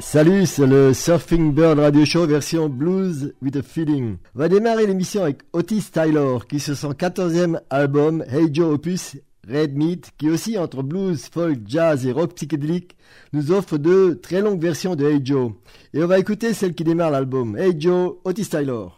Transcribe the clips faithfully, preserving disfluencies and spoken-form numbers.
Salut, c'est le Surfing Bird Radio Show version Blues with a Feeling. On va démarrer l'émission avec Otis Taylor qui sur son quatorzième album Hey Joe Opus Red Meat, qui aussi entre blues, folk, jazz et rock psychédélique, nous offre deux très longues versions de Hey Joe. Et on va écouter celle qui démarre l'album. Hey Joe, Otis Taylor.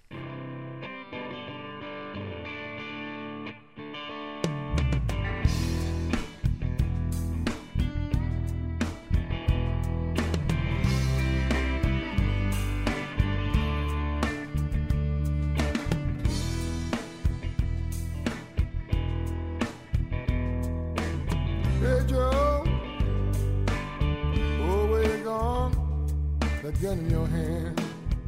Gun in your hand.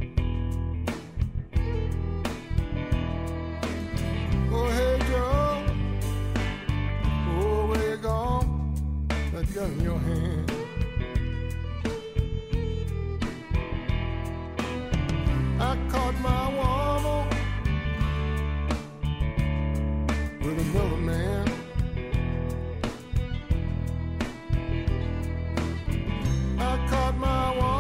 Oh, hey, Joe. Oh, where you gone? That gun in your hand. I caught my woman with another man. I caught my woman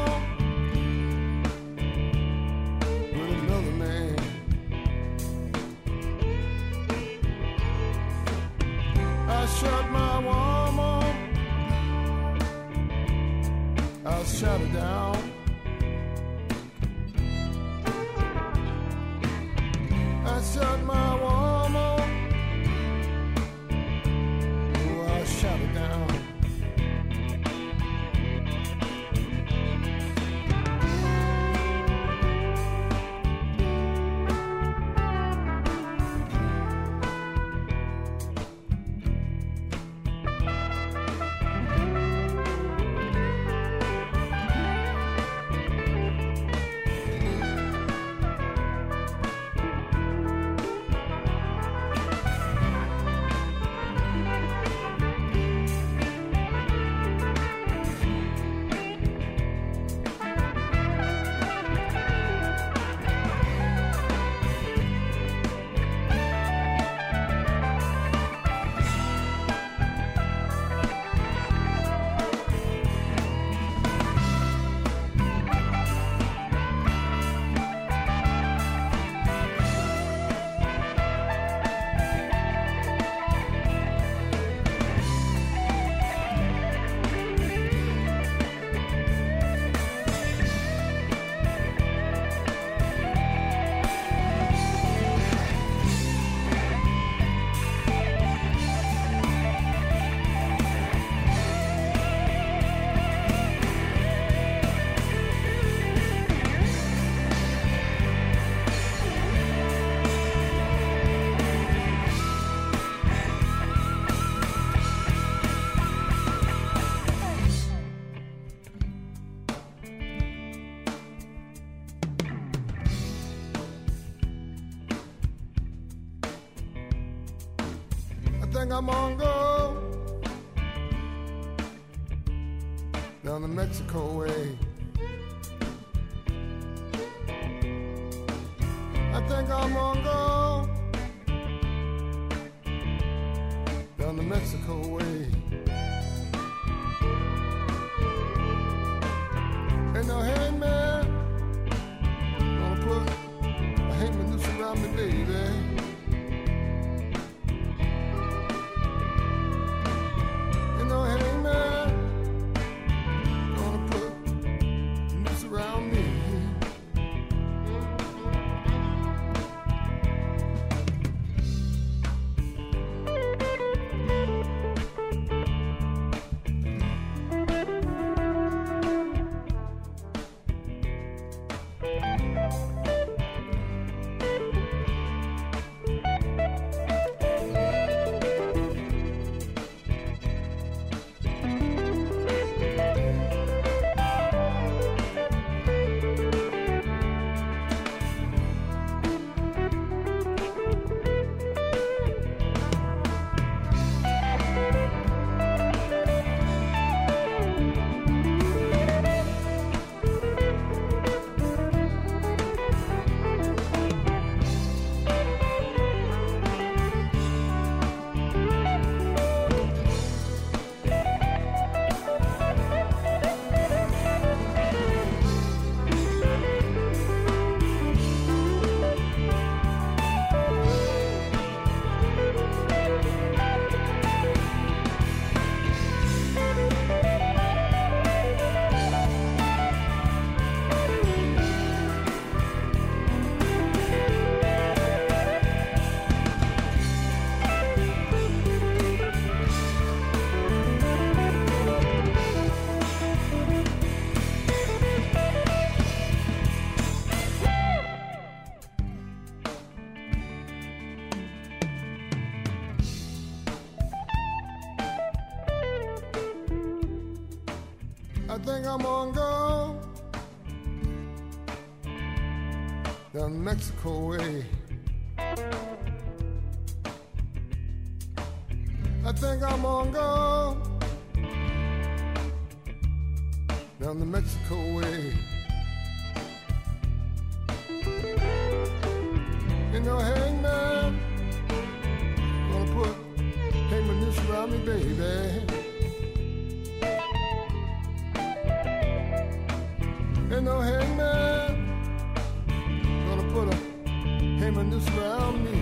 shot my woman, I shot her down. I shot my woman, oh, I shot her down. I think I'm gonna go down the Mexico way. I think I'm gonna go down the Mexico way. Ain't no hangman gonna put a hangman noose around me, baby. No hangman gonna put a noose around me. I think I'm gonna go down Mexico way. I think I'm gonna go down the Mexico way. You know, hangman, gonna put hangman noose around me, baby. You know, hangman, gonna put a hangman noose around me.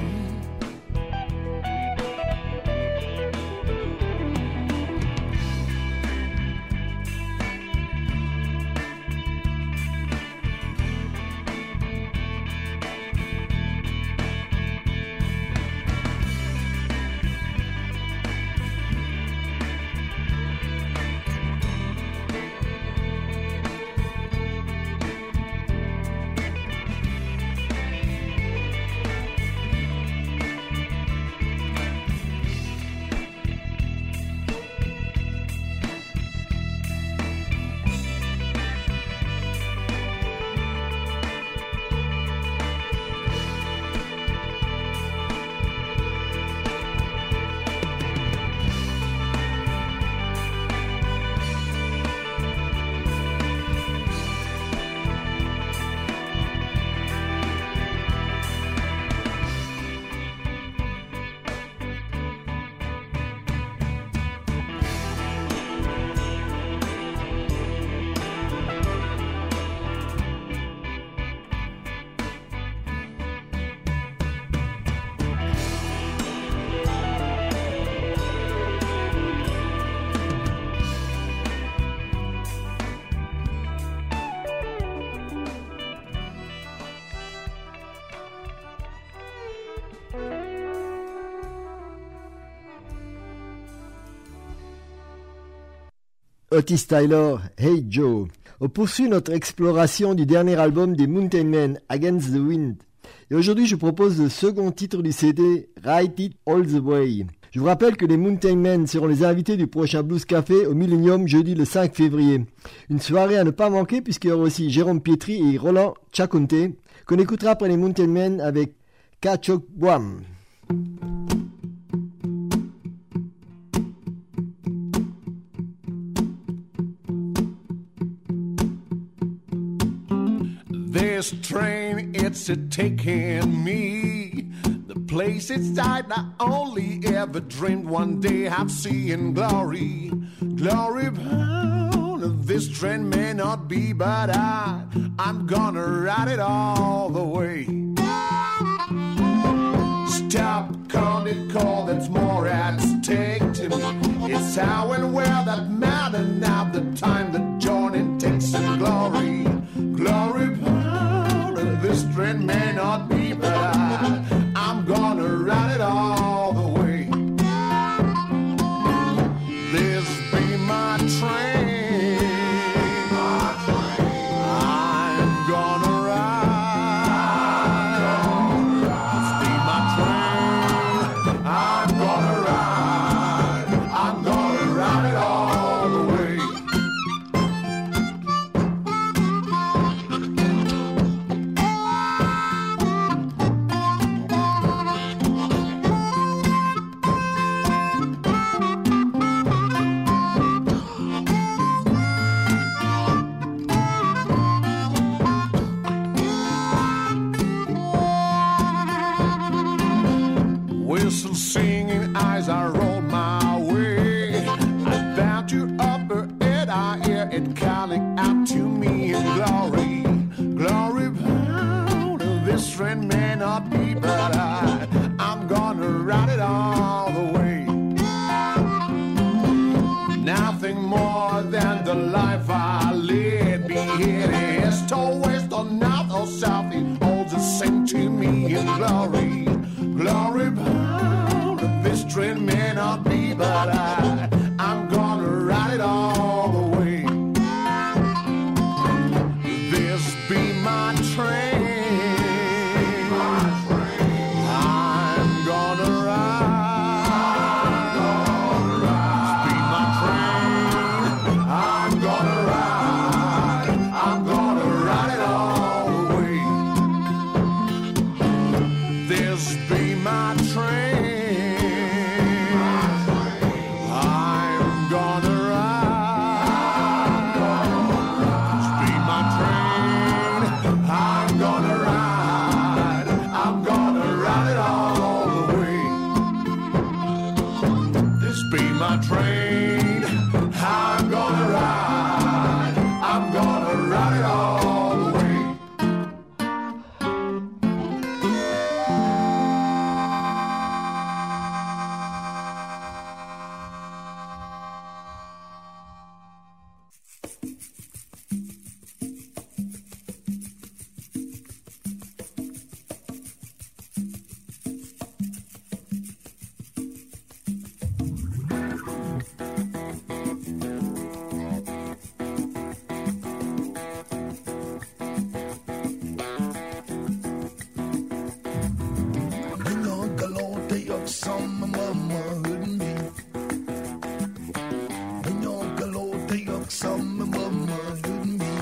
Otis Tyler, Hey Joe. On poursuit notre exploration du dernier album des Mountain Men, Against the Wind. Et aujourd'hui, je propose le second titre du C D, Write It All the Way. Je vous rappelle que les Mountain Men seront les invités du prochain Blues Café au Millennium jeudi le cinq février. Une soirée à ne pas manquer puisqu'il y aura aussi Jérôme Pietri et Roland Chaconte, qu'on écoutera après les Mountain Men avec Kachok Boam. This train, it's a taking me. The place inside I only ever dreamed one day I've seen glory. Glory bound. This train may not be, but I, I'm gonna ride it all the way. Stop, count it, call, that's more at stake to me. It's how and where that matter now, the time the journey takes in glory. Glory bound, this train may not be, but I, I'm gonna ride it all the way. This be my train, my train. I'm gonna ride. This be my train, I'm gonna ride. I'm gonna ride it all the way. Whistle singing as I roll my way. I bound to upper air, I hear it calling out to me in glory. Glory bound, this train may not be, but I, I'm gonna ride it all the way. Nothing more than the life I lead, be it east or west or north or south, it all the same to me in glory. Glory bound, this train may not be, but I, I'm gonna ride it all the way. This be my train, my train. I'm gonna ride. I'm gonna ride. This be my train, I'm gonna ride. yok some mama hurting me. When you're galore, the yok some mama hurting me.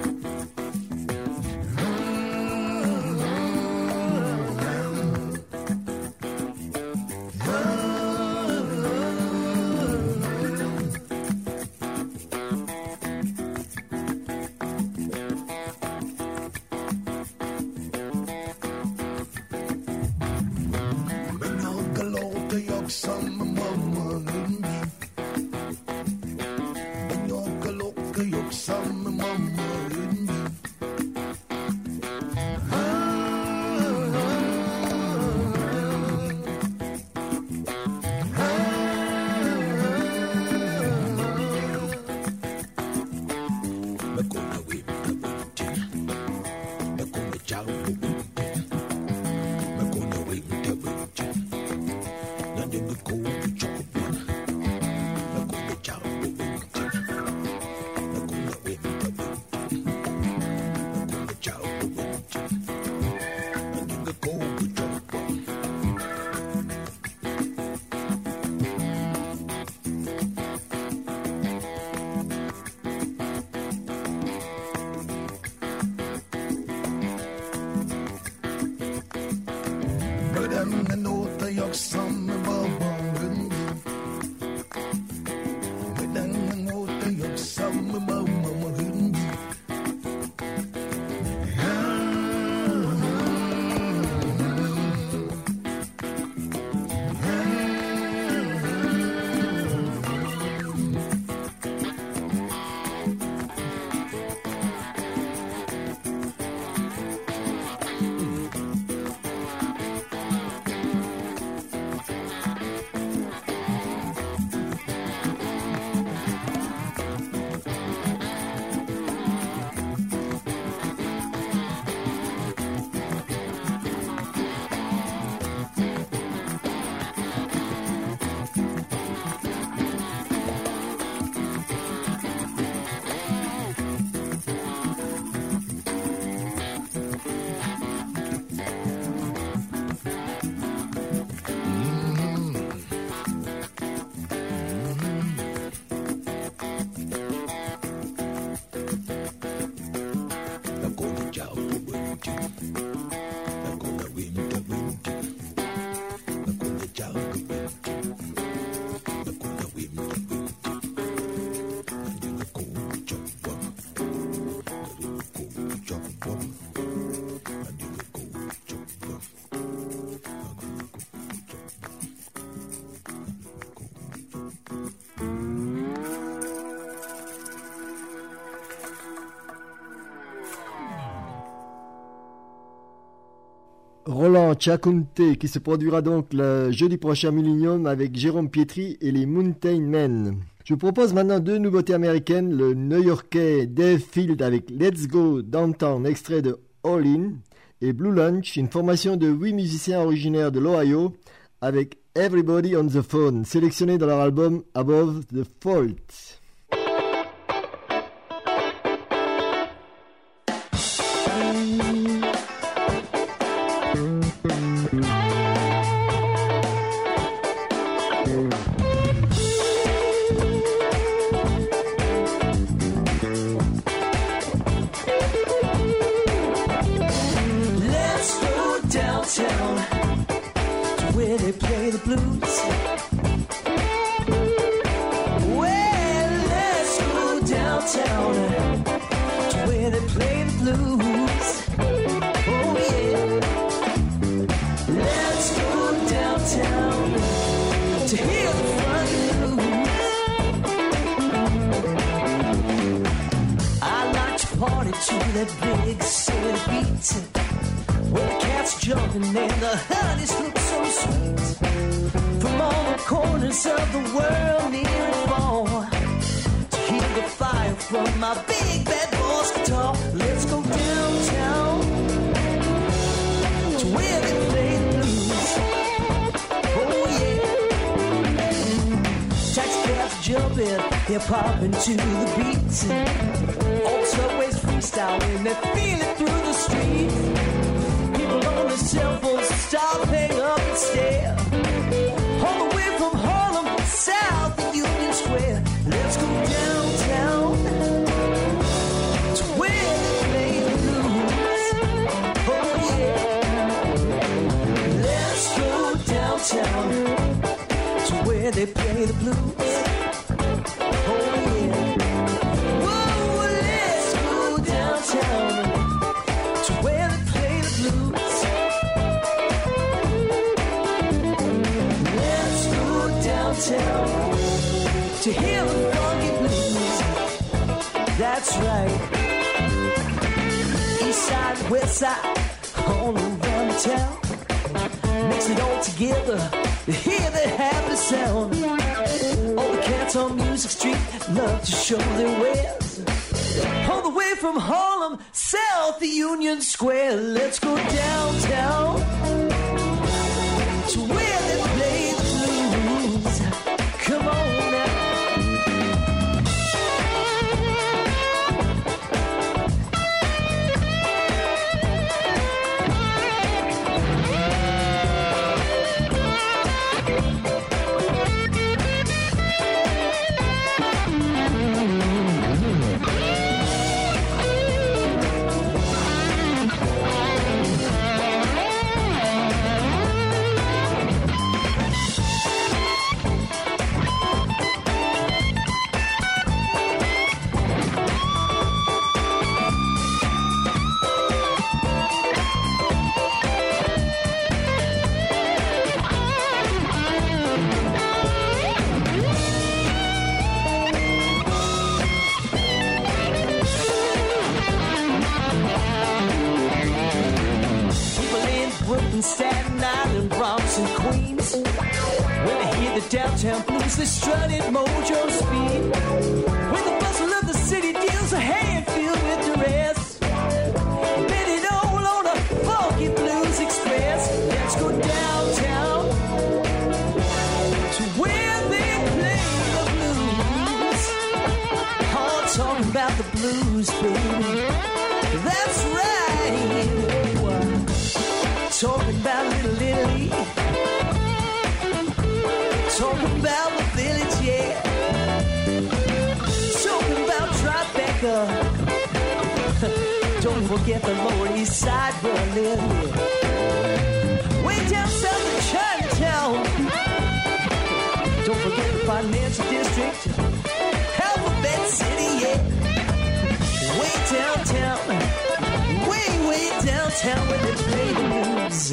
Roland Ciaconte qui se produira donc le jeudi prochain Millennium avec Jérôme Pietri et les Mountain Men. Je vous propose maintenant deux nouveautés américaines, le New-Yorkais Dave Field avec Let's Go Downtown, extrait de All In, et Blue Lunch, une formation de huit musiciens originaires de l'Ohio avec Everybody on the Phone, sélectionné dans leur album Above the Fault. Popping to the beat, all subways freestyling, they feel it through the street. People on their cell phones stop, hang up and stare. That's right. East side, west side, all around town. Mix it all together to hear the happy sound. All the cats on Music Street love to show their wares. All the way from Harlem, south to Union Square. Let's go downtown to where they play the blues. Come on now. Staten Island, Bronx, and Queens. When they hear the downtown blues, they strut at mojo speed. When the bustle of the city deals a hand filled with duress, bet it all on a funky blues express. Let's go downtown to where they play the blues. All talking about the blues, baby. That's right. Talking about Little Italy, talking about the village, yeah. Talking about Tribeca. Don't forget the Lower East Side where I live, yeah. Way down south of Chinatown. Don't forget the financial district, Alphabet City, yeah. Way downtown, way, way downtown where they play the blues.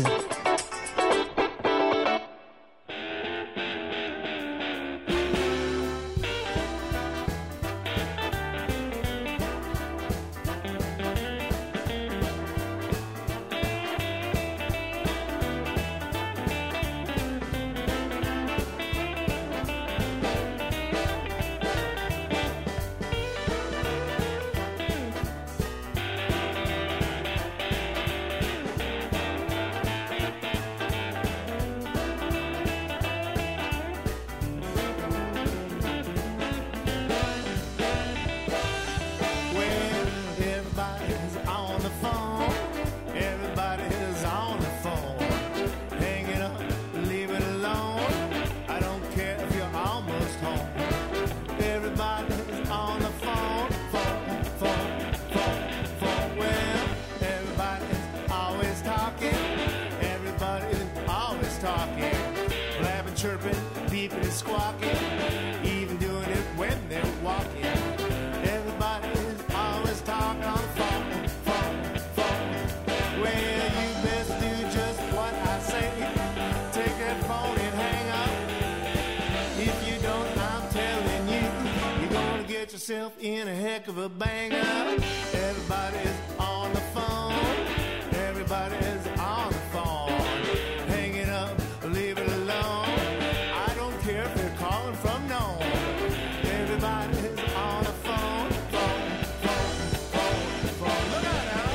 In a heck of a banger. Everybody's on the phone. Everybody's on the phone. Hang it up, leave it alone. I don't care if they're calling from nowhere. Everybody's on the phone. Phone, phone, phone, phone. Look out now.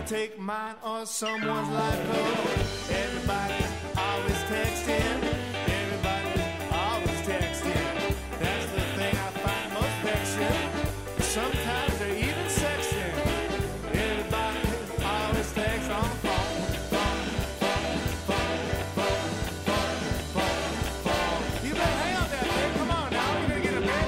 take mine or someone's life. Oh, everybody's always texting. Everybody's always texting. That's the thing I find most vexing. Sometimes they're even sexting. Everybody always texts on the phone. Phone, phone, phone, phone, phone, phone, phone. You better hang on there, babe. Come on now. You're gonna get a bad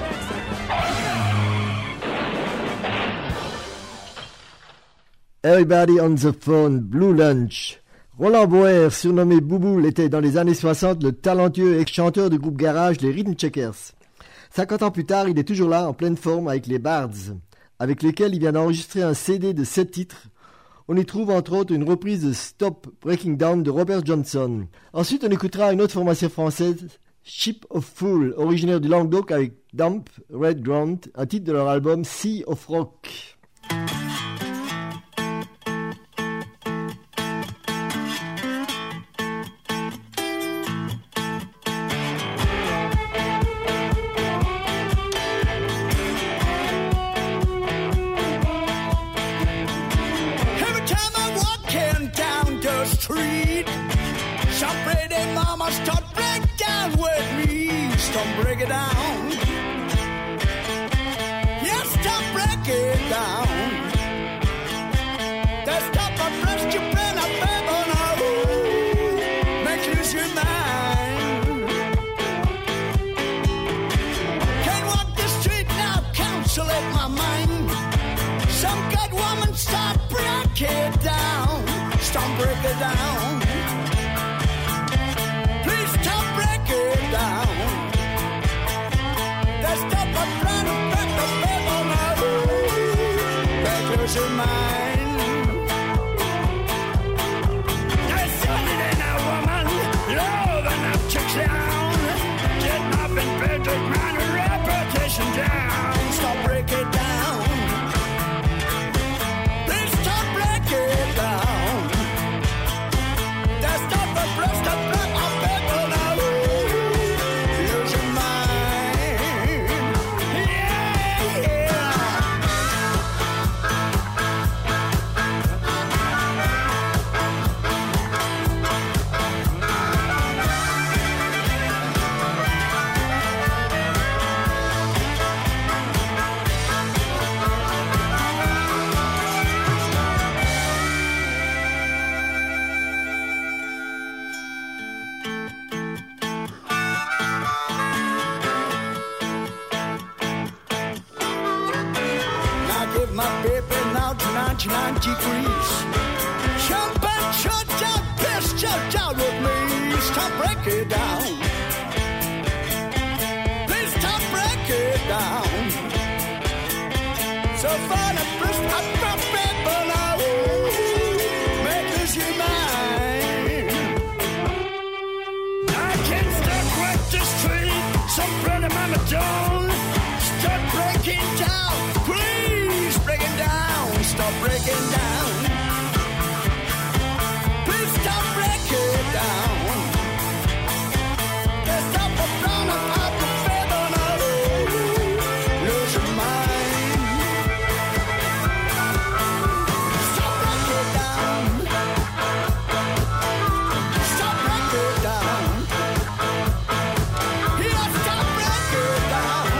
accident. Everybody on the phone, Blue Lunch. Roland Boer, surnommé Bouboule, était dans les années soixante le talentueux ex-chanteur du groupe garage les Rhythm Checkers. cinquante ans plus tard, il est toujours là, en pleine forme, avec les Bards, avec lesquels il vient d'enregistrer un C D de sept titres. On y trouve entre autres une reprise de Stop Breaking Down de Robert Johnson. Ensuite, on écoutera une autre formation française, Ship of Fool, originaire du Languedoc, avec Dump Red Grant, un titre de leur album Sea of Rock. Break it down. Yes, stop, break it down. That's stop a fresh you bring up baby now. Make you lose your mind. Can't walk the street now, consolate my mind. Some good woman, stop, break it down. Stop, break it down. Please stop, break it down. Your mind. There's something in a woman, loving up to clown, getting up in bed to grind her reputation down. Stop, break it down. Please stop, break it down. There's not the breast of blood of people now. Lose your mind. Yeah, yeah. ninety degrees. Jump and shut out, piss, jump out with me. Stop, break it down. Please stop, break it down. So far the first up from people now. Make us your mind. I can't stuck with the street. Some brother mama don't. Start breaking down. Please break it down. Stop breaking down. Please stop breaking down. There's stop a brown about the feather now. Lose your mind. Stop breaking down. Stop breaking down. Yeah, stop breaking down.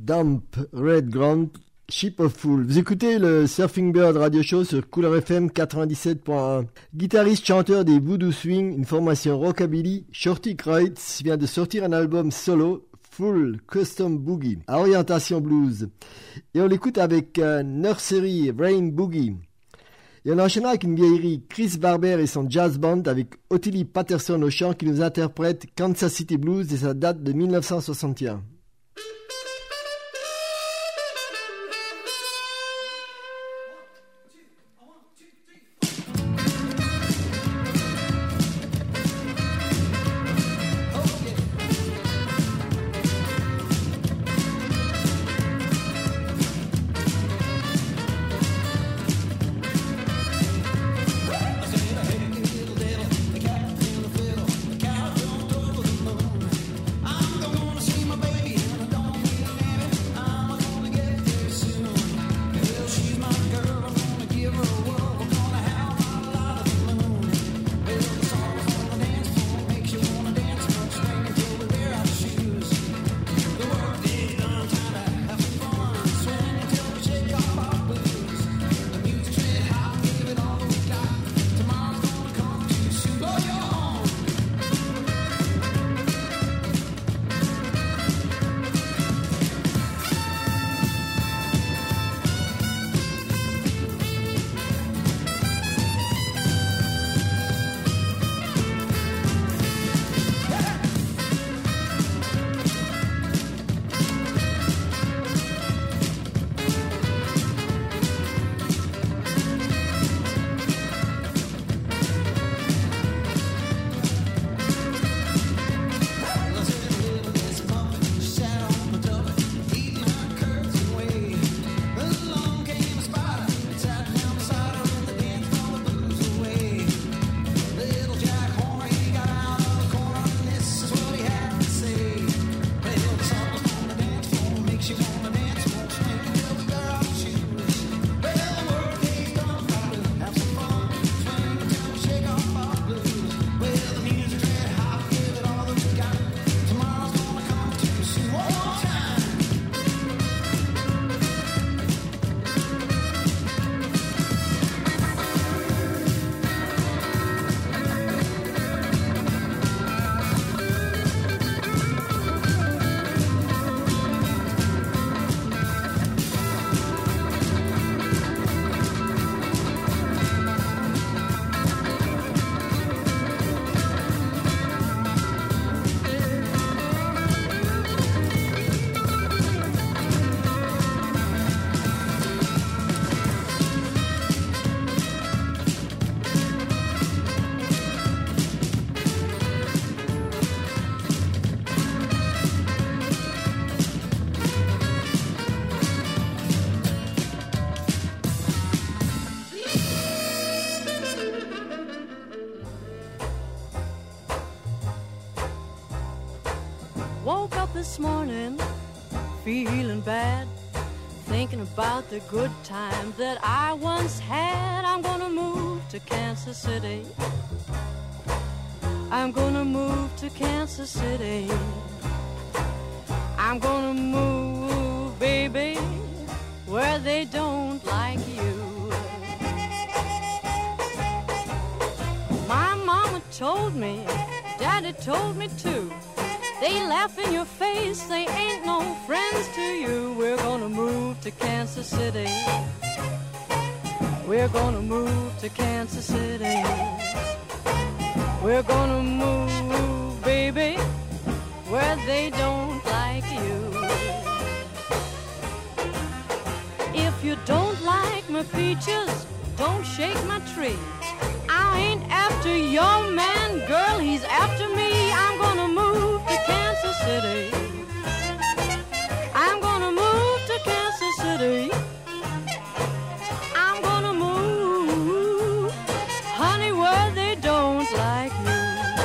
Dump, Red Grant, Ship of Fools. Vous écoutez le Surfing Bird Radio Show sur Couleur F M quatre-vingt-dix-sept point un. Guitariste, chanteur des Voodoo Swing, une formation rockabilly, Shorty Kreutz vient de sortir un album solo, Full Custom Boogie, à orientation blues. Et on l'écoute avec euh, Nursery Rain Boogie. Et on enchaînera avec une vieillerie, Chris Barber et son jazz band avec Ottilie Patterson au chant qui nous interprète Kansas City Blues et sa date de mille neuf cent soixante et un. Woke up this morning feeling bad, thinking about the good time that I once had. I'm gonna move to Kansas City. I'm gonna move to Kansas City. I'm gonna move, baby, where they don't like you. My mama told me, Daddy told me too. They laugh in your face, they ain't no friends to you. We're gonna move to Kansas City. We're gonna move to Kansas City. We're gonna move, baby, where they don't like you. If you don't like my peaches, don't shake my tree. I ain't after your man, girl, he's after me. I'm gonna move to Kansas City. I'm gonna move to Kansas City. I'm gonna move, honey, where they don't like you.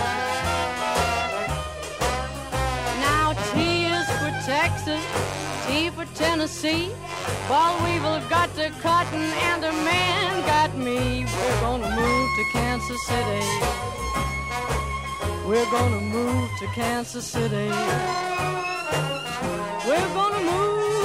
Now T is for Texas, T for Tennessee. Ball Weevil got the cotton and the man got me. We're gonna move to Kansas City. We're gonna move to Kansas City. We're gonna move.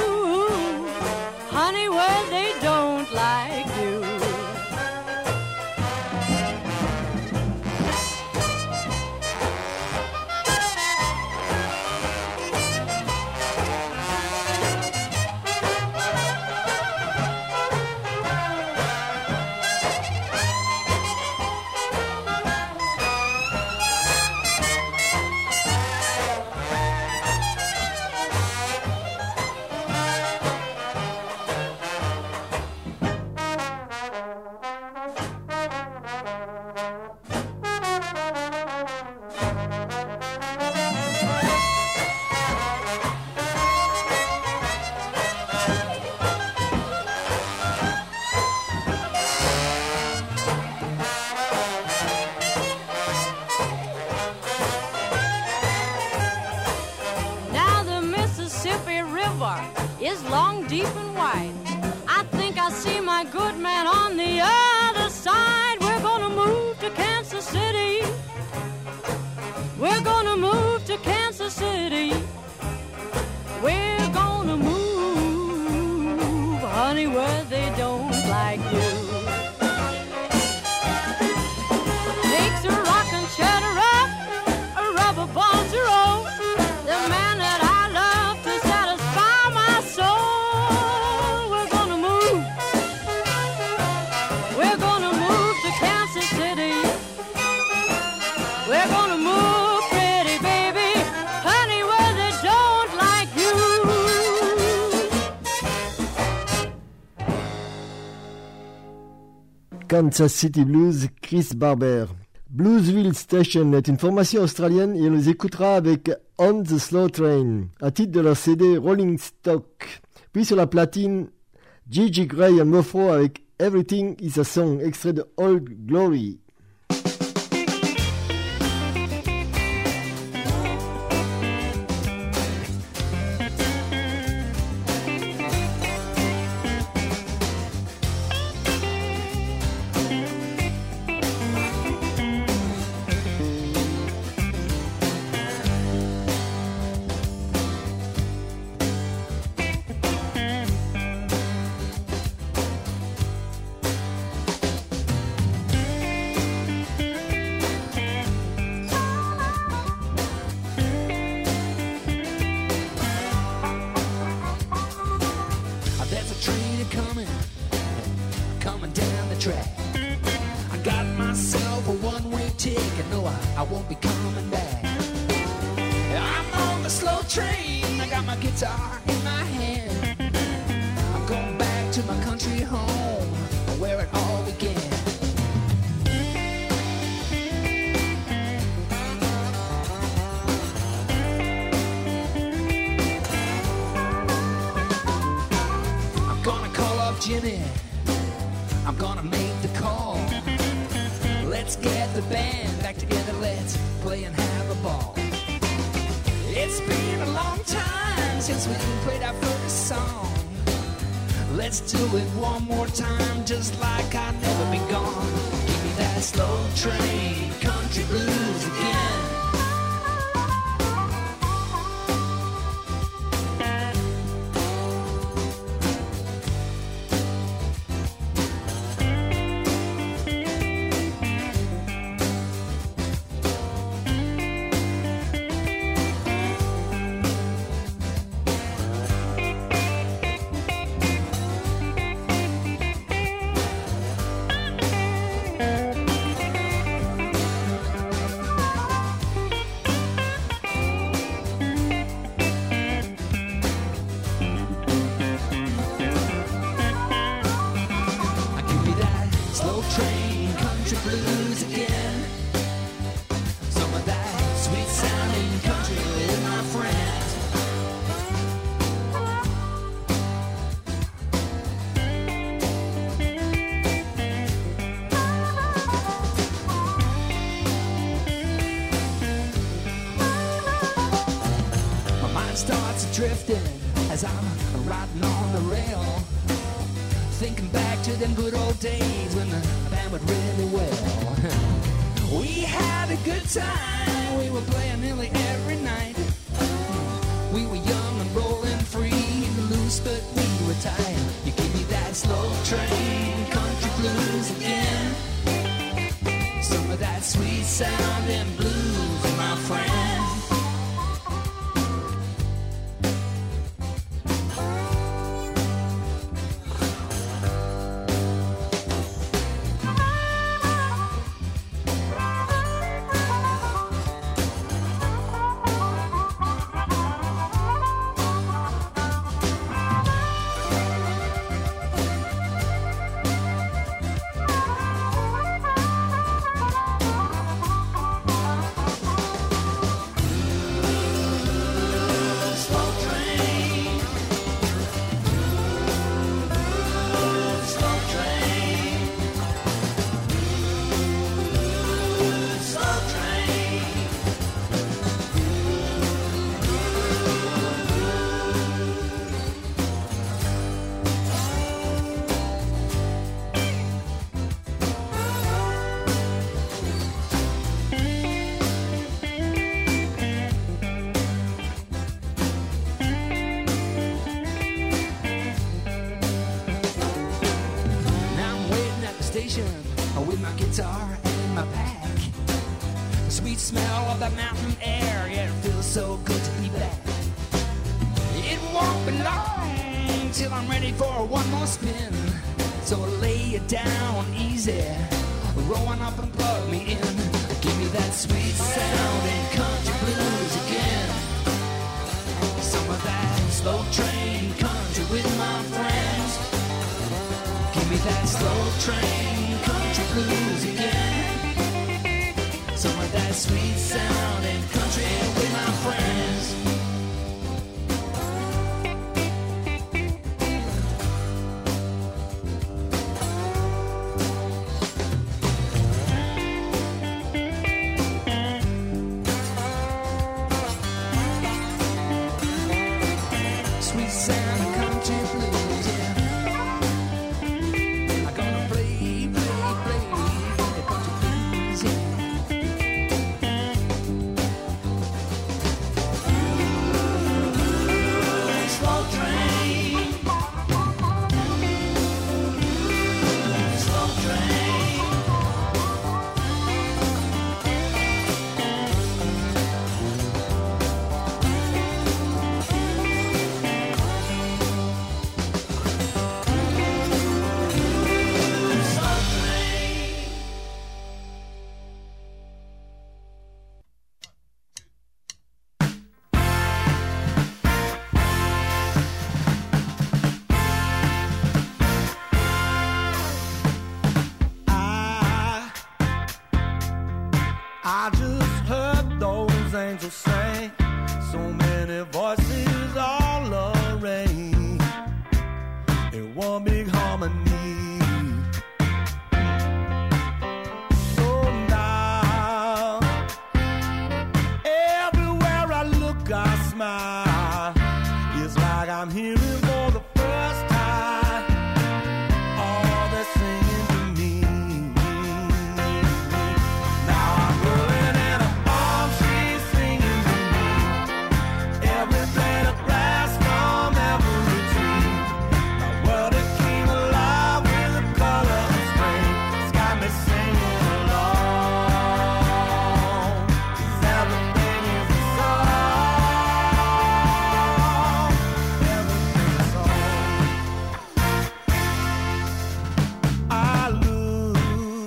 is long, deep, and wide. I think I see my good man on the other side. We're gonna move to Kansas City. We're gonna move to Kansas City. We're gonna move, honey, where they don't like you. Takes a rockin' chair to rock, a rubber ball to roll. The man that I love to satisfy my soul. We're gonna move. We're gonna move to Kansas City. We're gonna move, pretty baby, honey, where they don't like you. Kansas City Blues, Chris Barber. Bluesville Station est une formation australienne et on les écoutera avec On the Slow Train, un titre de leur C D Rolling Stock. Puis sur la platine, Gigi Gray et Mofro avec Everything is a Song, extrait de Old Glory. There's a train coming, coming down the track. I got myself a one-way ticket, no, I, I won't be coming back. I'm on the slow train, I got my guitar in my hand. I'm going back to my country home, where it all began. Jimmy, I'm gonna make the call. Let's get the band back together, let's play and have a ball. It's been a long time since we played our first song. Let's do it one more time, just like I've never been gone. Give me that slow train, country blues again. Drifting as I'm riding on the rail, thinking back to them good old days when the band would really well. We had a good time, we were playing nearly every night. We were young and rolling free, loose but we were tight. You give me that slow train, country blues again. Some of that sweet sounding blues, my friend. that mountain air. Yeah, it feels so good to be back. It won't be long till I'm ready for one more spin. So lay it down easy, roll on up and plug me in. Give me that sweet sound and country blues again. Some of that slow train country with my friends. Give me that slow train country blues again. Some of that sweet sound and country with my friends. I just heard those angels sing, so many voices all arranged in one big harmony. So now, everywhere I look I smile. It's like I'm hearing for the first time all they're singing to me. Now I'm rolling in a palm tree singing to me. Every blade of grass from every tree. My world it came alive with the color of spring. It's got me singing along. 'Cause everything is a song. Everything's a song. I look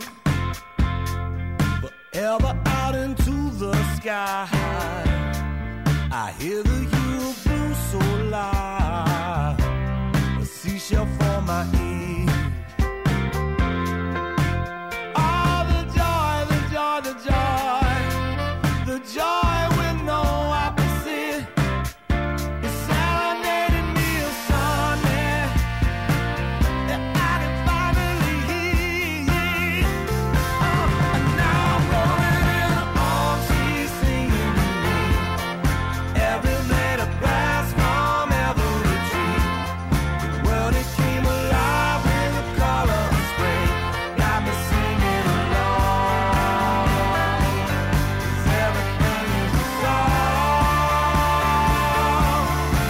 forever out into the sky. I hear the hue blue so loud. A seashell for my ear. Oh, the joy, the joy, the joy, the joy with no opposite. It's serenading me a sonnet that I can finally hear. Oh, and now I'm rolling in a palm tree singing to me. Every blade of grass from every tree. The world it came alive with the color of spring. Got me singing along. 'Cause everything is a song.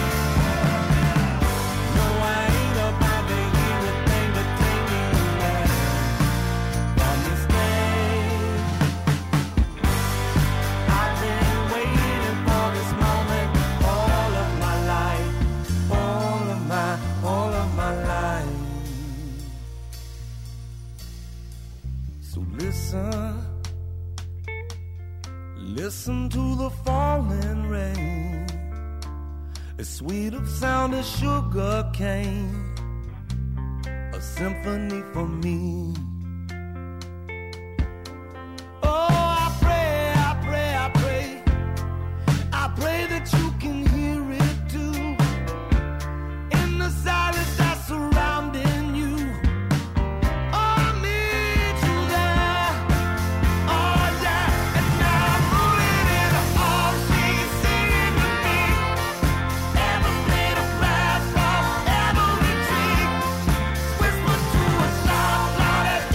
No, I ain't about to hear a thing but take me away from this day. I've been waiting for this moment all of my life, all of my, all of my life. So listen, listen to the falling rain, as sweet of sound as sugar cane, a symphony for me. Oh, I pray, I pray, I pray, I pray that you can hear it too, in the silence that's surrounding you. Oh, I need you there. Oh, yeah. And now I'm rolling in a palm tree singing to me. Every blade of grass from every tree. Whisper to a soft cloud as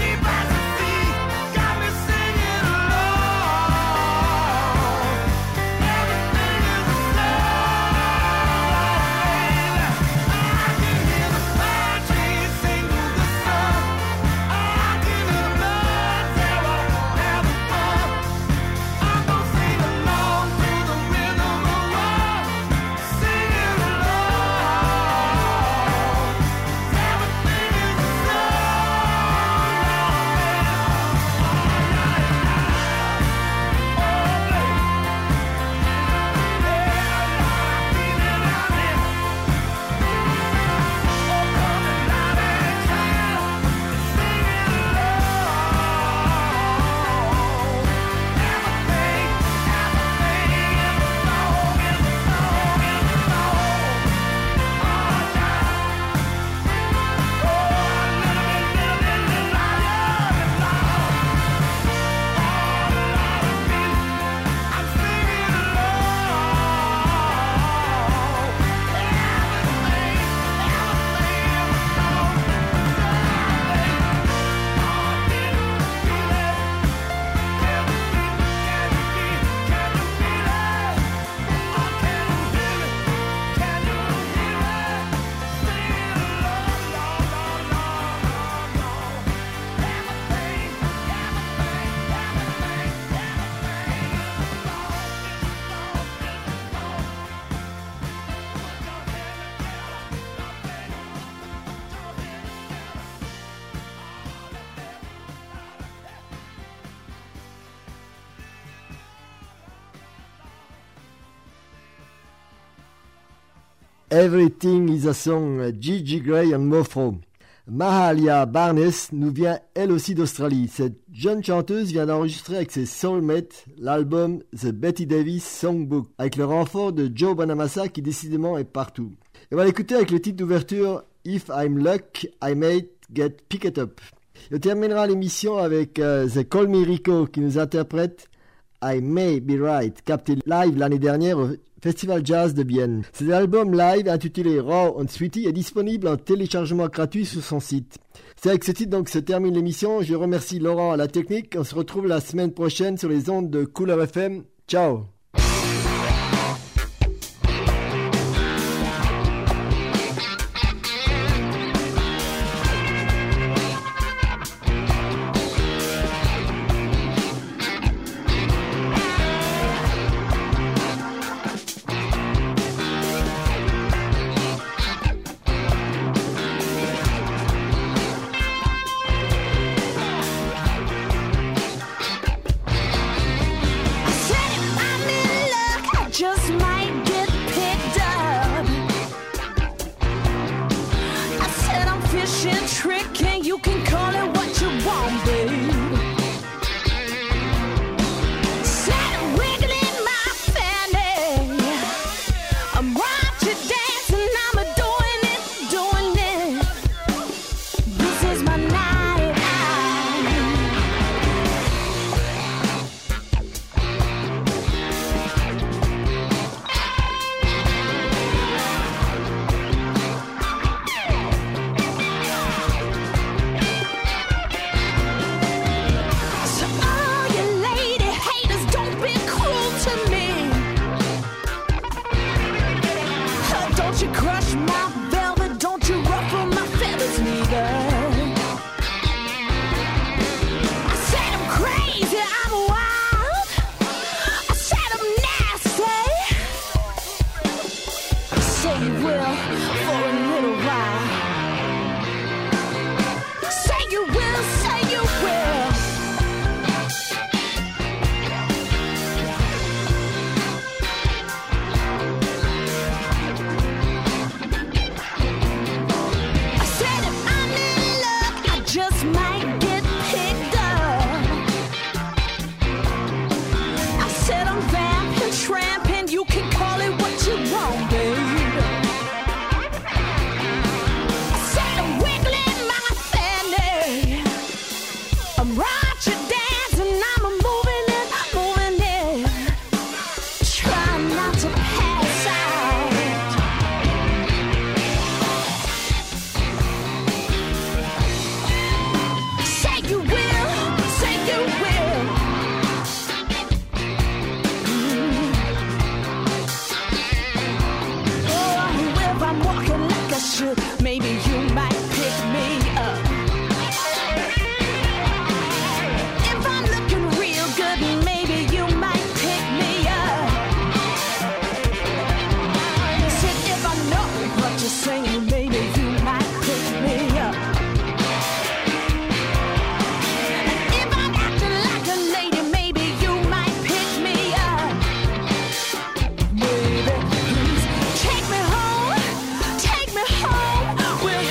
Everything is a Song, Gigi Gray and Mofro. Mahalia Barnes nous vient elle aussi d'Australie. Cette jeune chanteuse vient d'enregistrer avec ses soulmates l'album The Betty Davis Songbook, avec le renfort de Joe Bonamassa qui décidément est partout. Et on va l'écouter avec le titre d'ouverture If I'm Luck, I May Get Picked Up. Et on terminera l'émission avec euh, The Call Me Rico qui nous interprète I May Be Right, capté live l'année dernière au Festival Jazz de Bienne. Cet album live intitulé Raw and Sweetie est disponible en téléchargement gratuit sur son site. C'est avec ce titre donc que se termine l'émission. Je remercie Laurent à la technique. On se retrouve la semaine prochaine sur les ondes de Couleur F M. Ciao. Take me home, take me home. We'll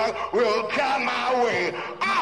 luck will come my way.